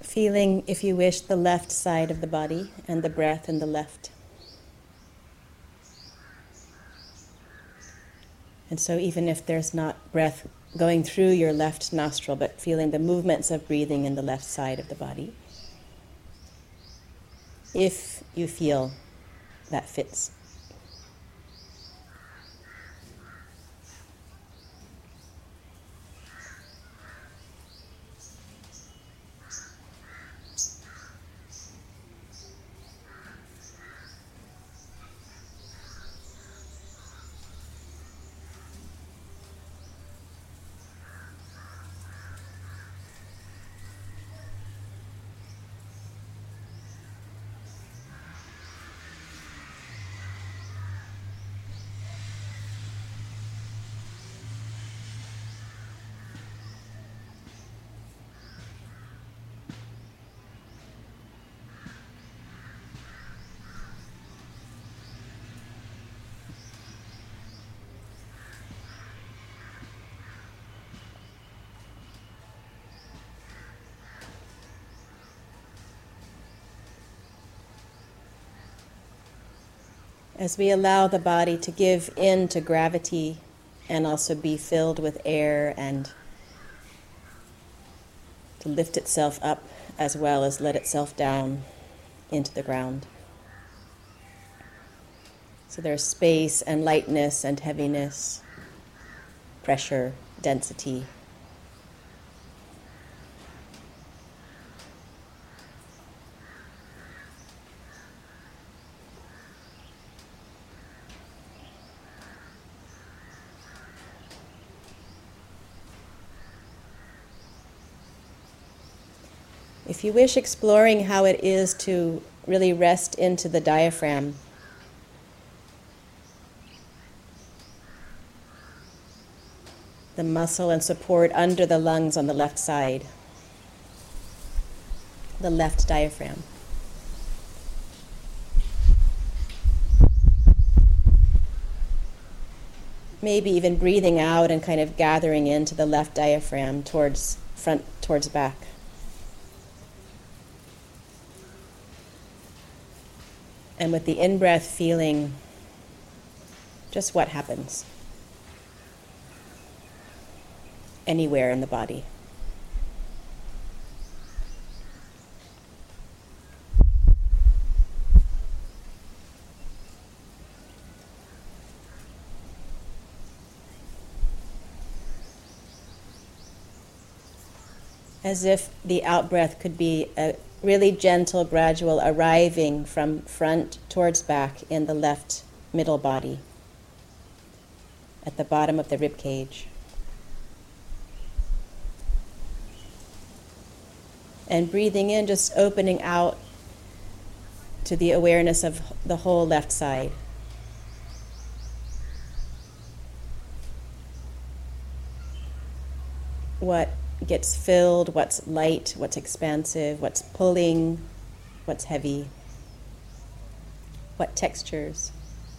Feeling, if you wish, the left side of the body and the breath in the left. And so even if there's not breath going through your left nostril, but feeling the movements of breathing in the left side of the body, if you feel that fits. As we allow the body to give in to gravity and also be filled with air and to lift itself up as well as let itself down into the ground. So there's space and lightness and heaviness, pressure, density. If you wish, exploring how it is to really rest into the diaphragm. The muscle and support under the lungs on the left side. The left diaphragm. Maybe even breathing out and kind of gathering into the left diaphragm towards front, towards back. And with the in-breath feeling just what happens anywhere in the body. As if the out-breath could be a really gentle, gradual arriving from front towards back in the left middle body, at the bottom of the rib cage. And breathing in, just opening out to the awareness of the whole left side. What gets filled, what's light, what's expansive, what's pulling, what's heavy, what textures.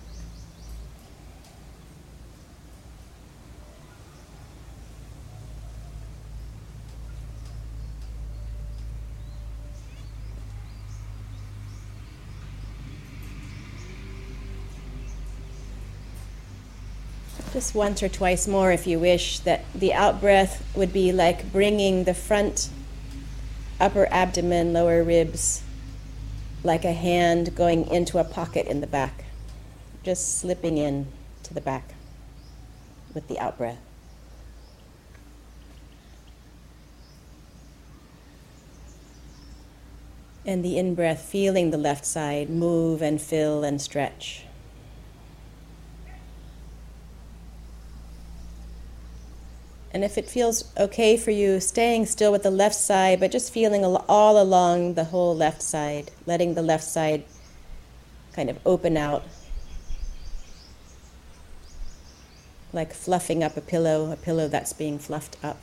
Just once or twice more, if you wish, that the out-breath would be like bringing the front, upper abdomen, lower ribs, like a hand going into a pocket in the back, just slipping in to the back with the out-breath. And the in-breath, feeling the left side move and fill and stretch. And if it feels okay for you, staying still with the left side, but just feeling all along the whole left side, letting the left side kind of open out, like fluffing up a pillow that's being fluffed up.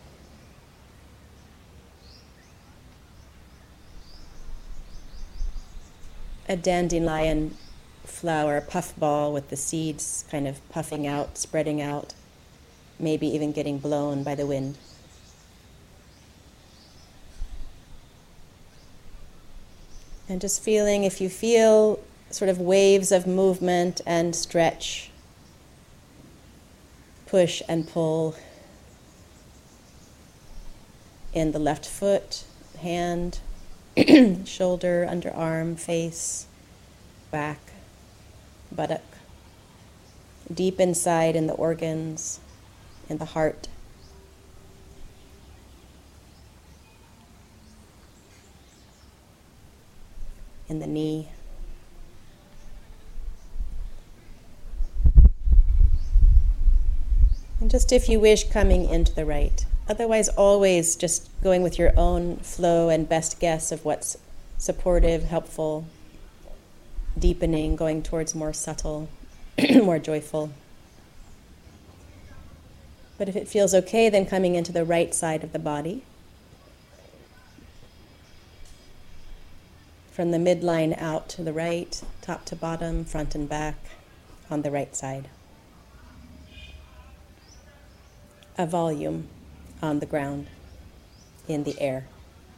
A dandelion flower puffball with the seeds kind of puffing out, spreading out. Maybe even getting blown by the wind. And just feeling, if you feel sort of waves of movement and stretch, push and pull in the left foot, hand, shoulder, underarm, face, back, buttock, deep inside in the organs, in the heart. In the knee. And just if you wish, coming into the right. Otherwise, always just going with your own flow and best guess of what's supportive, helpful, deepening, going towards more subtle, more joyful. But if it feels okay, then coming into the right side of the body. From the midline out to the right, top to bottom, front and back, on the right side. A volume on the ground, in the air.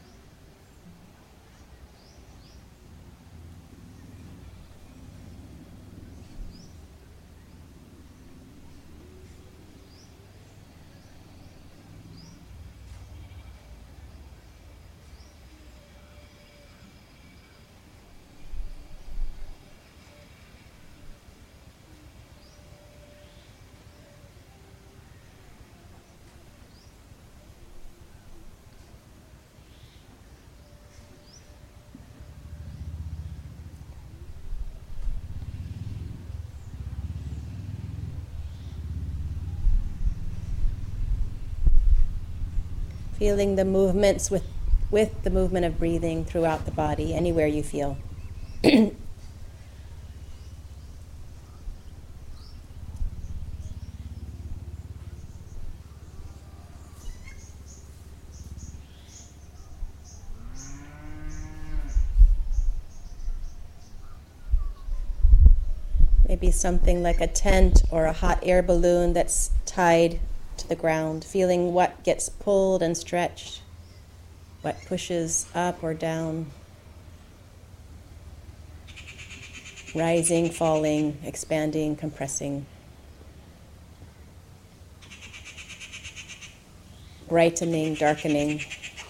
Feeling the movements with the movement of breathing throughout the body, anywhere you feel. Maybe something like a tent or a hot air balloon that's tied to the ground, feeling what gets pulled and stretched, what pushes up or down, rising, falling, expanding, compressing, brightening, darkening,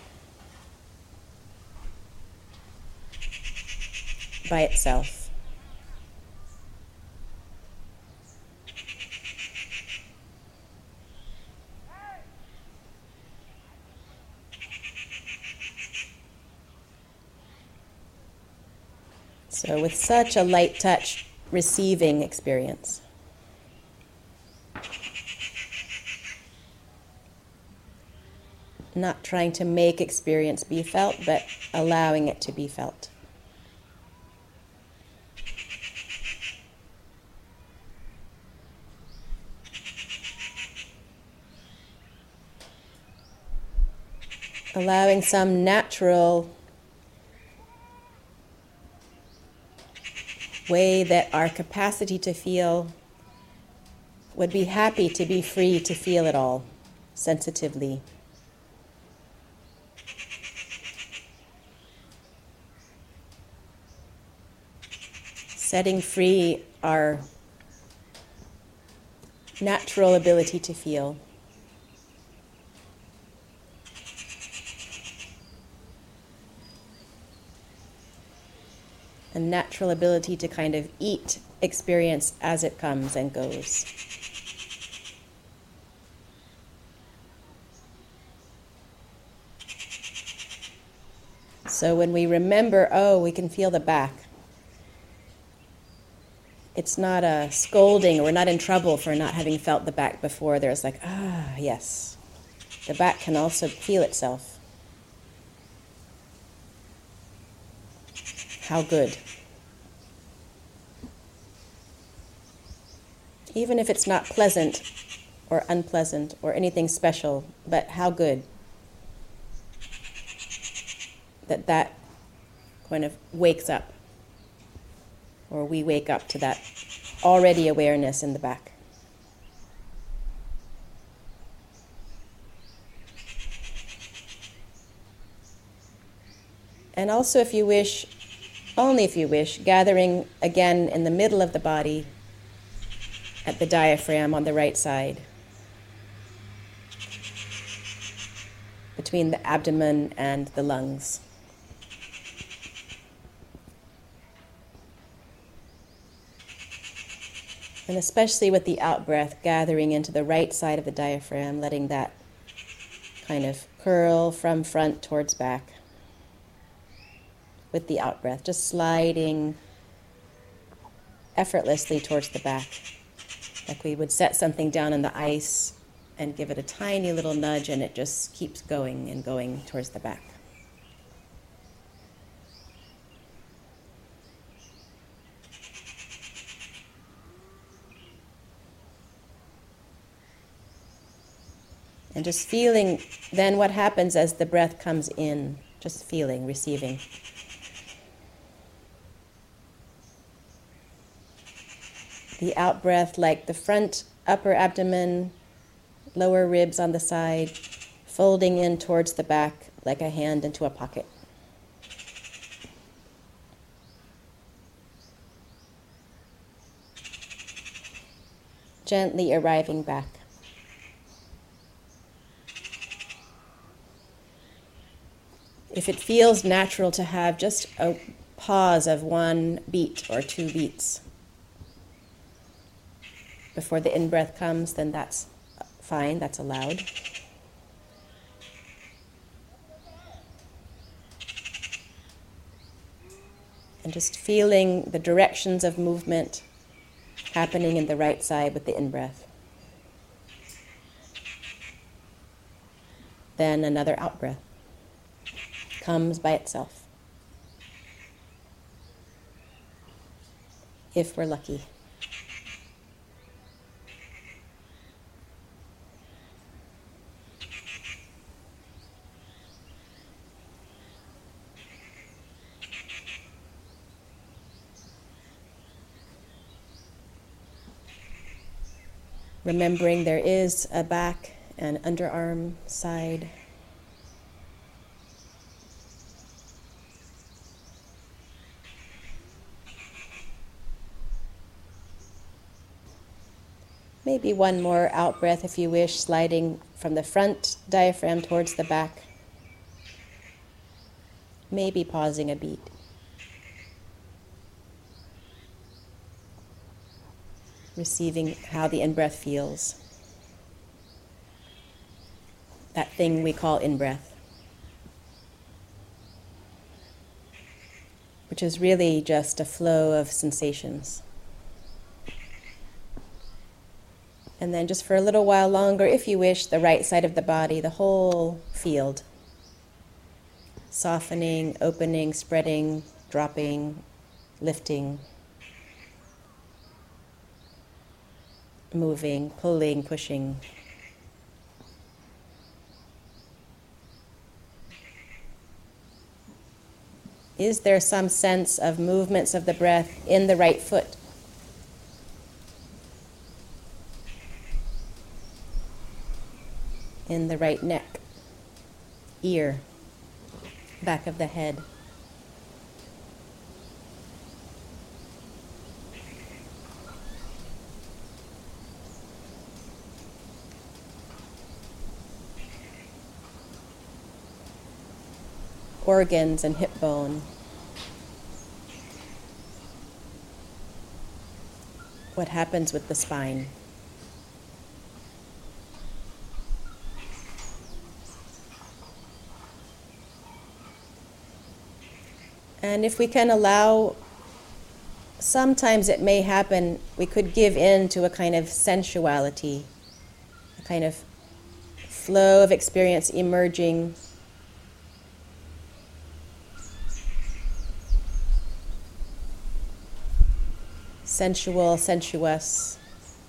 by itself. So with such a light touch, receiving experience. Not trying to make experience be felt, but allowing it to be felt. Allowing some natural way that our capacity to feel would be happy to be free to feel it all, sensitively. Setting free our natural ability to feel. A natural ability to kind of eat experience as it comes and goes. So when we remember, oh, we can feel the back. It's not a scolding, or we're not in trouble for not having felt the back before. There's like, yes. The back can also feel itself. How good. Even if it's not pleasant or unpleasant or anything special, but how good that kind of wakes up, or we wake up to that already awareness in the back. And also, if you wish, only if you wish, gathering again in the middle of the body at the diaphragm on the right side, between the abdomen and the lungs. And especially with the out-breath, gathering into the right side of the diaphragm, letting that kind of curl from front towards back with the out-breath, just sliding effortlessly towards the back, like we would set something down on the ice and give it a tiny little nudge, and it just keeps going and going towards the back. And just feeling then what happens as the breath comes in, just feeling, receiving. The out-breath, like the front upper abdomen, lower ribs on the side, folding in towards the back like a hand into a pocket. Gently arriving back. If it feels natural to have just a pause of 1 beat or 2 beats before the in-breath comes, then that's fine, that's allowed. And just feeling the directions of movement happening in the right side with the in-breath. Then another out-breath comes by itself, if we're lucky. Remembering there is a back and underarm side. Maybe one more out breath if you wish, sliding from the front diaphragm towards the back. Maybe pausing a beat. Receiving how the in-breath feels. That thing we call in-breath, which is really just a flow of sensations. And then just for a little while longer, if you wish, the right side of the body, the whole field. Softening, opening, spreading, dropping, lifting. Moving, pulling, pushing. Is there some sense of movements of the breath in the right foot? In the right neck, ear, back of the head? Organs and hip bone. What happens with the spine? And if we can allow, sometimes it may happen, we could give in to a kind of sensuality, a kind of flow of experience emerging. Sensual, sensuous.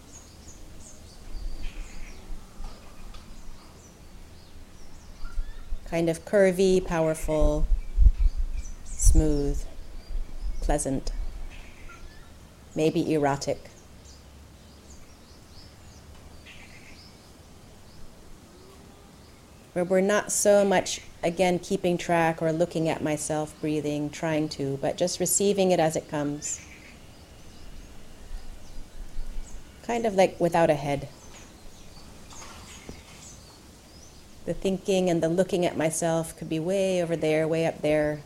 Kind of curvy, powerful, smooth, pleasant, maybe erotic. where we're not so much, again, keeping track or looking at myself breathing, trying to, but just receiving it as it comes. Kind of like without a head. The thinking and the looking at myself could be way over there, way up there.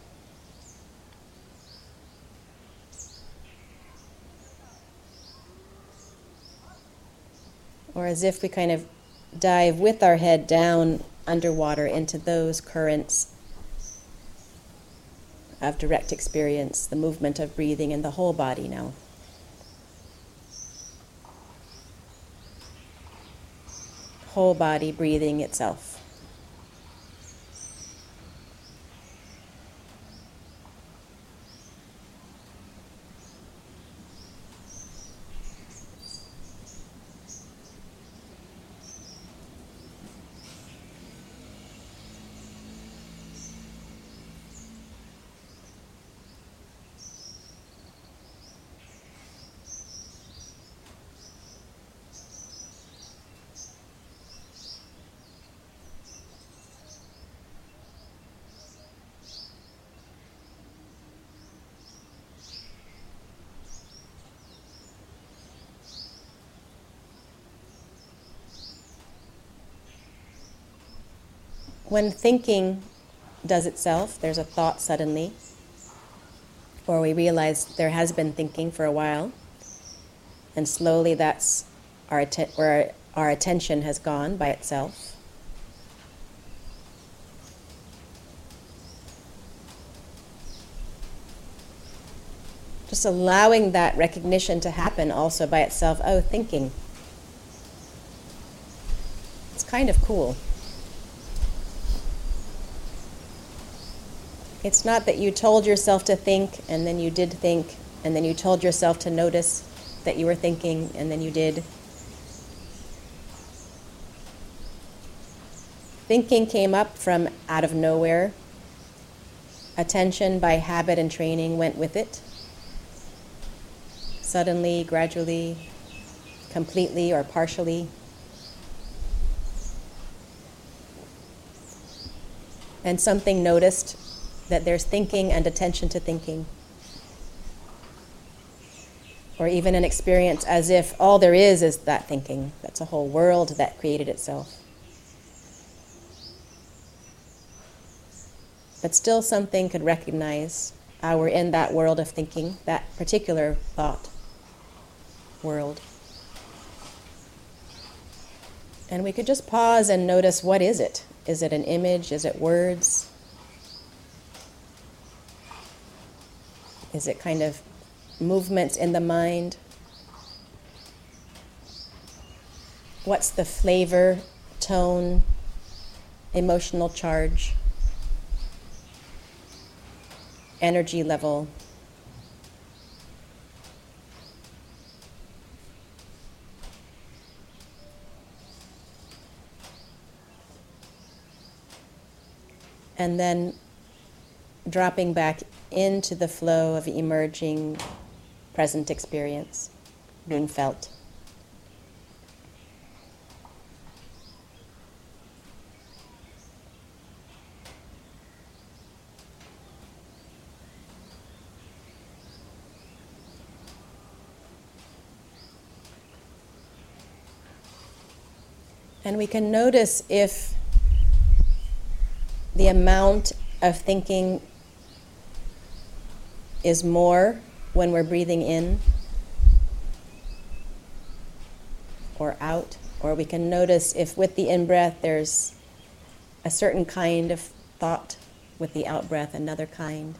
Or as if we kind of dive with our head down underwater into those currents of direct experience, the movement of breathing in the whole body now. Whole body breathing itself. When thinking does itself, there's a thought suddenly, or we realize there has been thinking for a while, and slowly that's where our attention has gone by itself. Just allowing that recognition to happen also by itself. Oh, thinking. It's kind of cool. It's not that you told yourself to think, and then you did think, and then you told yourself to notice that you were thinking, and then you did. Thinking came up from out of nowhere. Attention by habit and training went with it. Suddenly, gradually, completely or partially. And something noticed that there's thinking and attention to thinking. Or even an experience as if all there is that thinking. That's a whole world that created itself. But still something could recognize we're in that world of thinking, that particular thought world. And we could just pause and notice, what is it? Is it an image? Is it words? Is it kind of movements in the mind? What's the flavor, tone, emotional charge, energy level? And then dropping back into the flow of emerging present experience being felt. And we can notice if the amount of thinking is more when we're breathing in or out, or we can notice if with the in-breath there's a certain kind of thought, with the out-breath another kind.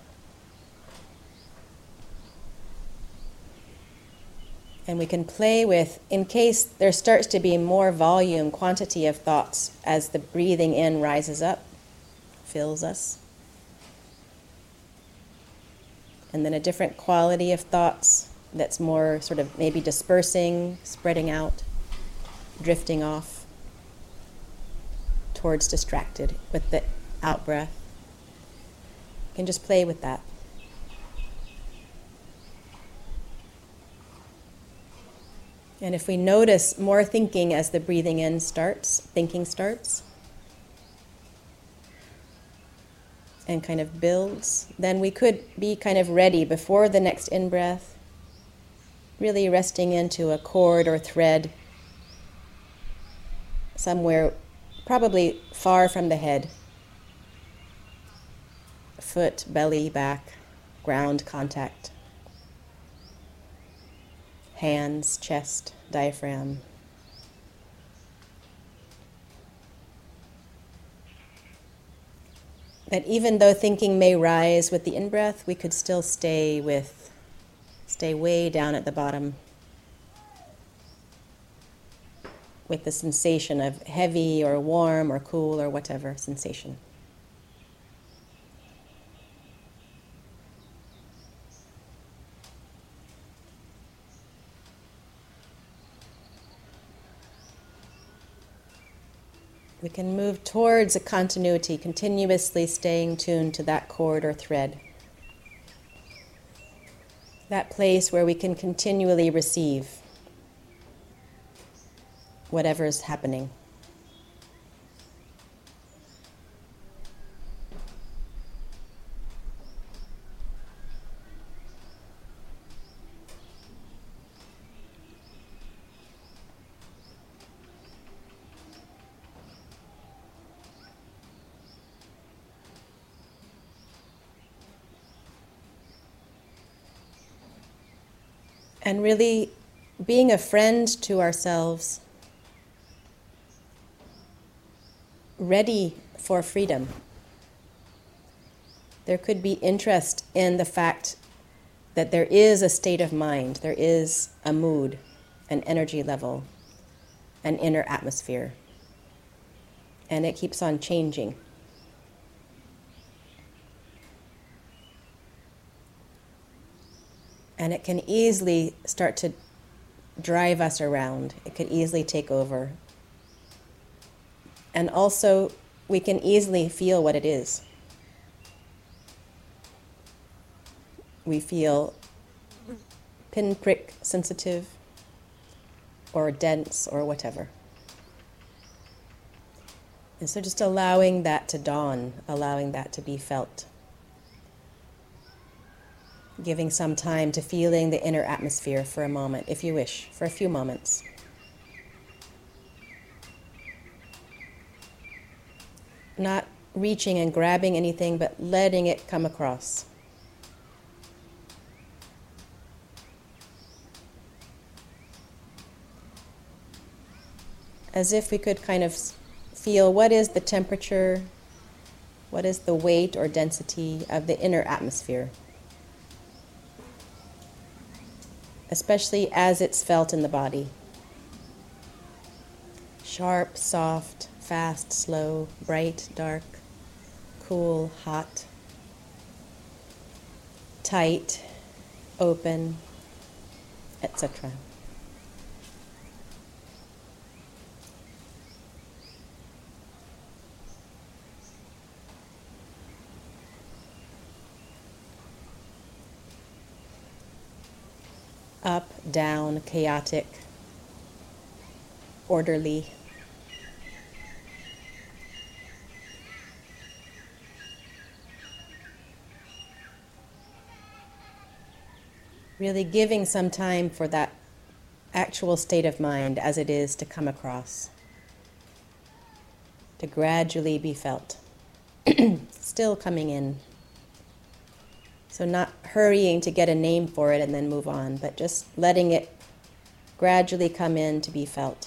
And we can play with, in case there starts to be more volume, quantity of thoughts as the breathing in rises up, fills us. And then a different quality of thoughts that's more sort of maybe dispersing, spreading out, drifting off towards distracted with the out-breath. You can just play with that. And if we notice more thinking as the breathing in starts, thinking starts, and kind of builds, then we could be kind of ready before the next in-breath, really resting into a cord or thread somewhere probably far from the head. Foot, belly, back, ground contact. Hands, chest, diaphragm. That even though thinking may rise with the in-breath, we could still stay way down at the bottom with the sensation of heavy or warm or cool or whatever sensation. We can move towards a continuity, continuously staying tuned to that cord or thread. That place where we can continually receive whatever's happening. And really being a friend to ourselves, ready for freedom. There could be interest in the fact that there is a state of mind, there is a mood, an energy level, an inner atmosphere, and it keeps on changing. And it can easily start to drive us around. It could easily take over. And also, we can easily feel what it is. We feel pinprick sensitive or dense or whatever. And so just allowing that to dawn, allowing that to be felt. Giving some time to feeling the inner atmosphere for a moment, if you wish, for a few moments. Not reaching and grabbing anything, but letting it come across. As if we could kind of feel what is the temperature, what is the weight or density of the inner atmosphere. Especially as it's felt in the body. Sharp, soft, fast, slow, bright, dark, cool, hot, tight, open, etc. Up, down, chaotic, orderly. Really giving some time for that actual state of mind as it is to come across, to gradually be felt, still coming in. So not hurrying to get a name for it and then move on, but just letting it gradually come in to be felt.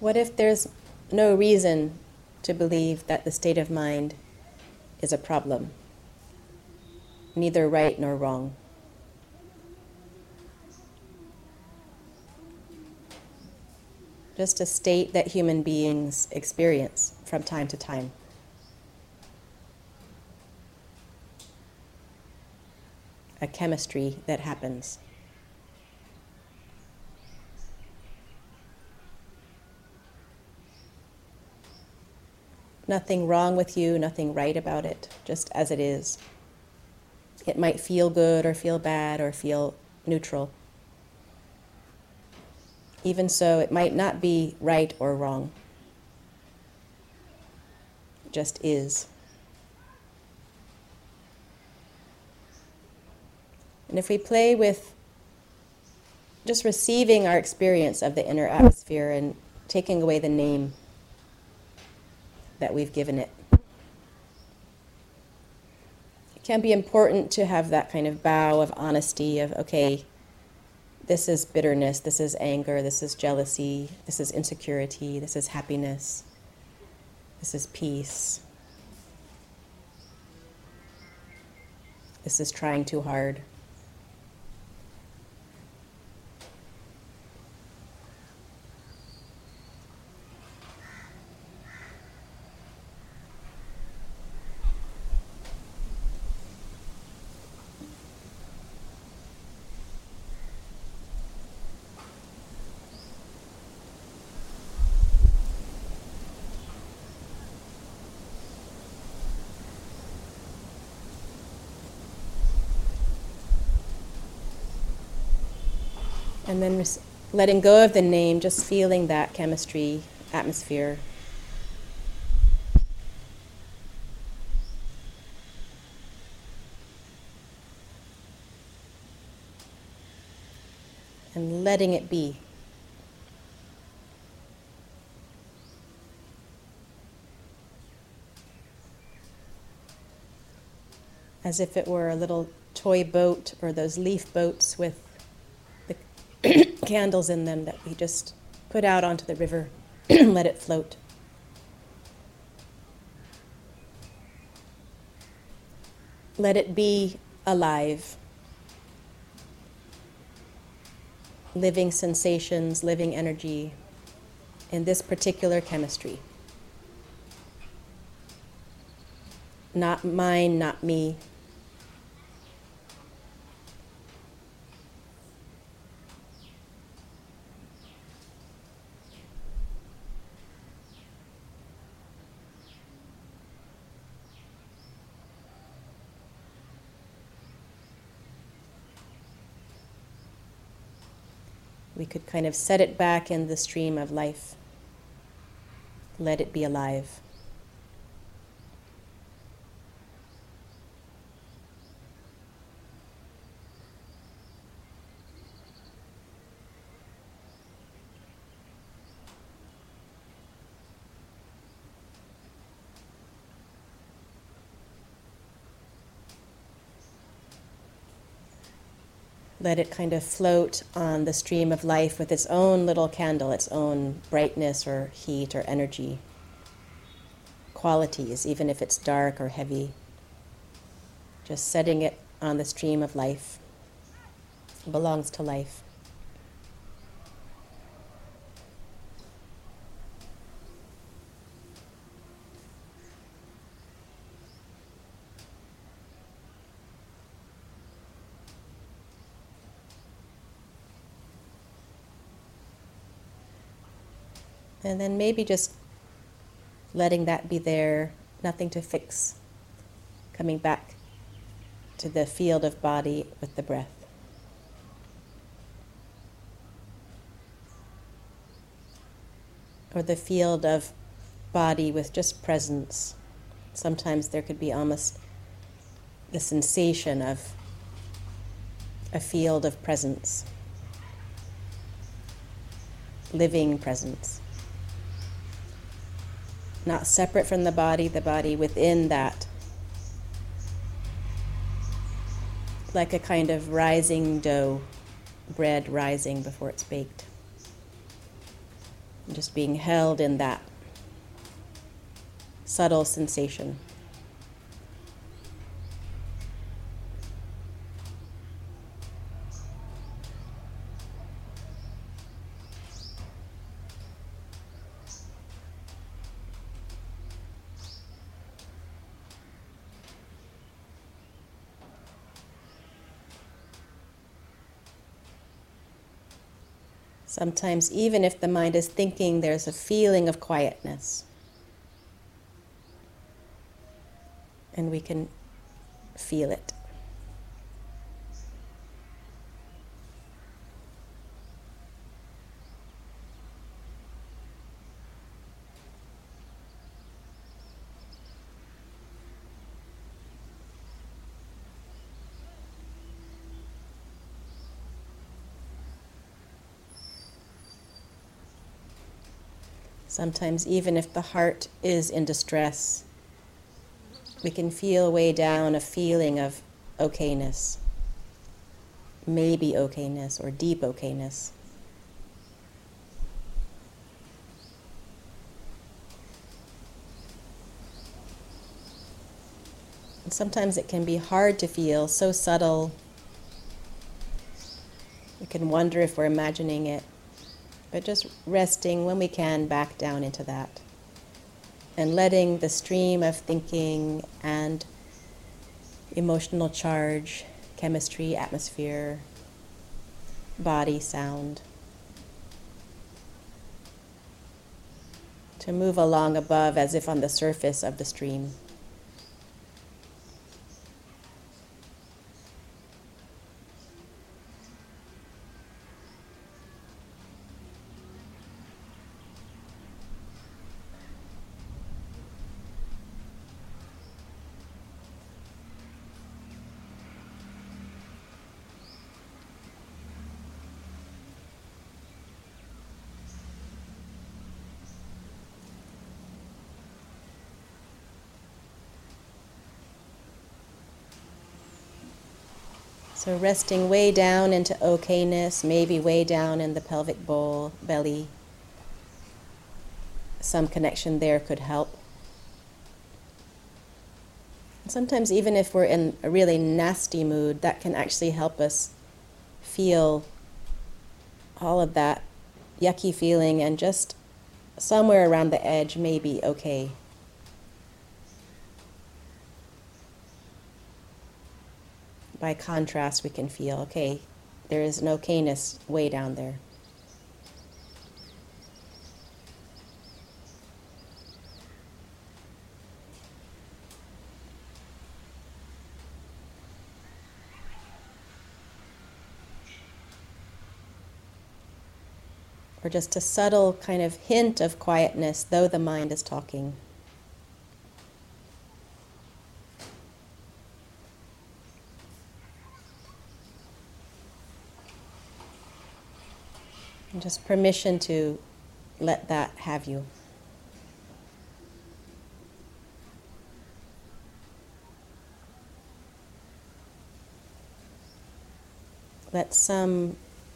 What if there's no reason to believe that the state of mind is a problem, neither right nor wrong? Just a state that human beings experience from time to time. A chemistry that happens. Nothing wrong with you, nothing right about it, just as it is. It might feel good or feel bad or feel neutral. Even so, it might not be right or wrong. It just is. And if we play with just receiving our experience of the inner atmosphere and taking away the name that we've given it, it can be important to have that kind of bow of honesty of, okay, this is bitterness, this is anger, this is jealousy, this is insecurity, this is happiness, this is peace, this is trying too hard. And then letting go of the name, just feeling that chemistry, atmosphere. And letting it be. As if it were a little toy boat or those leaf boats with the candles in them that we just put out onto the river and let it float. Let it be alive. Living sensations, living energy in this particular chemistry. Not mine, not me. We could kind of set it back in the stream of life. Let it be alive. Let it kind of float on the stream of life with its own little candle, its own brightness or heat or energy, qualities, even if it's dark or heavy. Just setting it on the stream of life. It belongs to life. And then maybe just letting that be there, nothing to fix, coming back to the field of body with the breath. Or the field of body with just presence. Sometimes there could be almost the sensation of a field of presence, living presence. Not separate from the body within that. Like a kind of rising dough, bread rising before it's baked. And just being held in that subtle sensation. Sometimes, even if the mind is thinking, there's a feeling of quietness. And we can feel it. Sometimes, even if the heart is in distress, we can feel way down a feeling of okayness, maybe okayness, or deep okayness. And sometimes it can be hard to feel, so subtle. We can wonder if we're imagining it. But just resting when we can back down into that. And letting the stream of thinking and emotional charge, chemistry, atmosphere, body, sound, to move along above as if on the surface of the stream. So resting way down into okayness, maybe way down in the pelvic bowl, belly. Some connection there could help. And sometimes even if we're in a really nasty mood, that can actually help us feel all of that yucky feeling, and just somewhere around the edge may be okay. By contrast, we can feel, okay, there is an okayness way down there. Or just a subtle kind of hint of quietness, though the mind is talking. And just permission to let that have you. Let some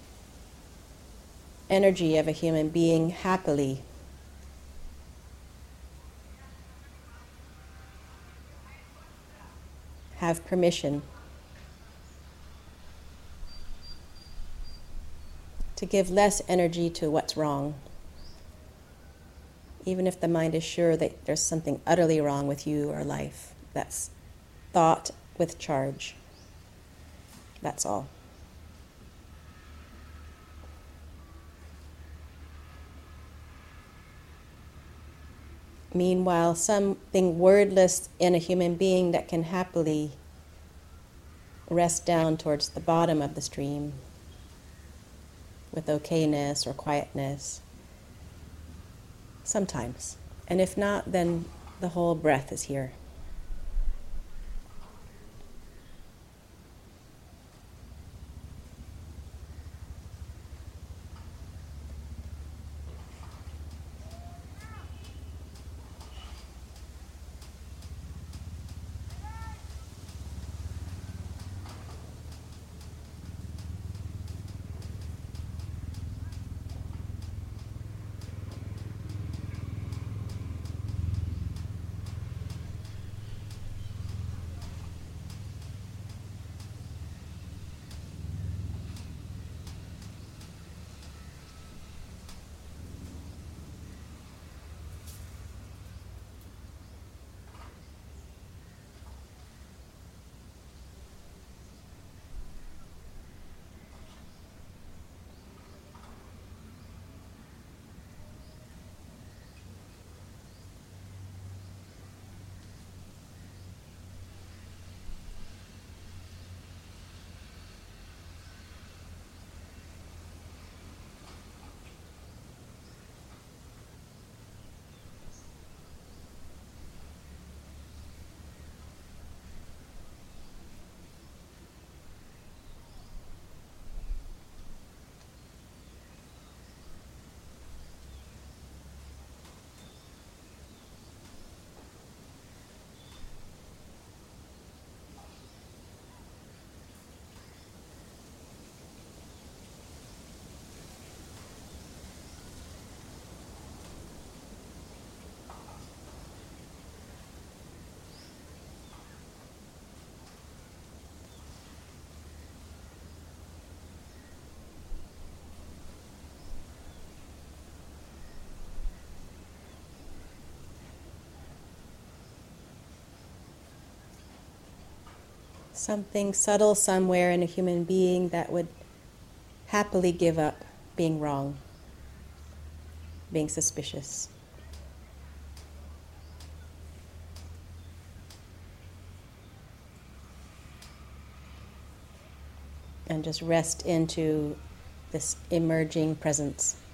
energy of a human being happily have permission to give less energy to what's wrong, even if the mind is sure that there's something utterly wrong with you or life. That's thought with charge. That's all. Meanwhile, something wordless in a human being that can happily rest down towards the bottom of the stream with okayness or quietness. Sometimes. And if not, then the whole breath is here. Something subtle somewhere in a human being that would happily give up being wrong, being suspicious. And just rest into this emerging presence.